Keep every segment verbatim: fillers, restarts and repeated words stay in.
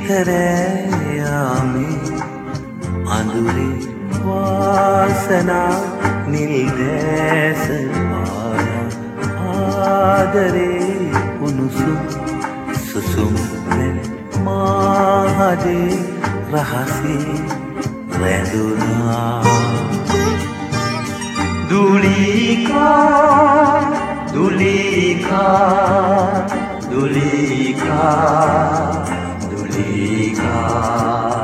කරෑයාමි අඳුරේ වාසනා නිල්දෑස ආදරේ උණුසුම් සුසුම් මාහදේ රහසේ රැඳුනා දුලිකා දුලිකා දුලිකා දුලිකා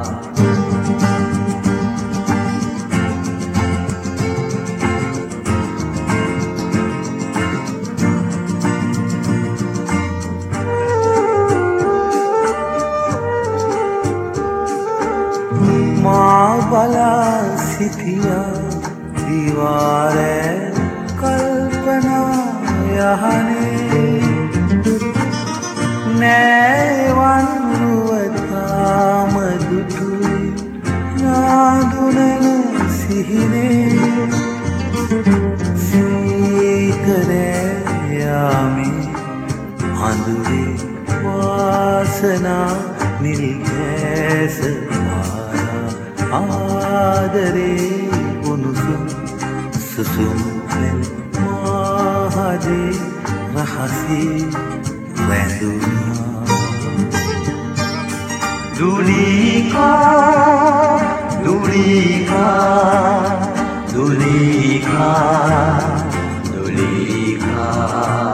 මා බලා සිටියා දිවාරේ කල්පනා යහනේ නෑවන් රුවතාම දුටුයි නාදුනන සිහිනේ සීකරෑයාමි අඳුරේ වාසනා නිල්දෑස ආදරේ උණුසුම් සුසුම් මාහදේ රහසේ රැඳුනා දුලිකා දුලිකා දුලිකා දුලිකා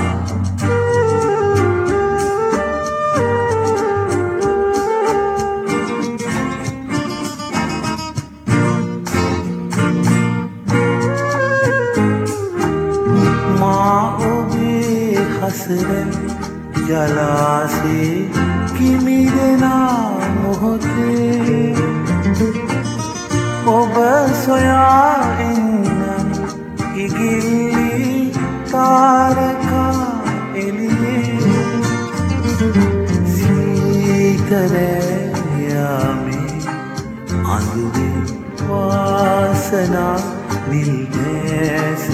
හසරෙන් ජලාසේ කිමිදෙනා මොහොතේ ඔබ සොයා එන්න ඉගිල්ලි තාරකා එළියේ සීකරෑයාමි අඳුරේ වාසනා නිල්දෑස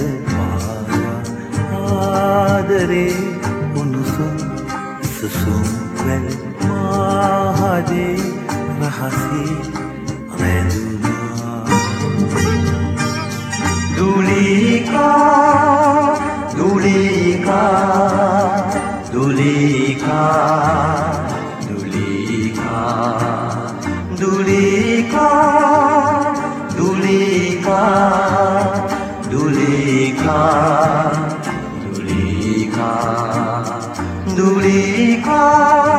ආදරේ උණුසුම් සුසුම් වැල් මාහදේ රහසේ රැඳුනා දුලිකා දුලිකා දුලිකා දුලිකා දුලිකා දුලිකා දුලිකා Dulika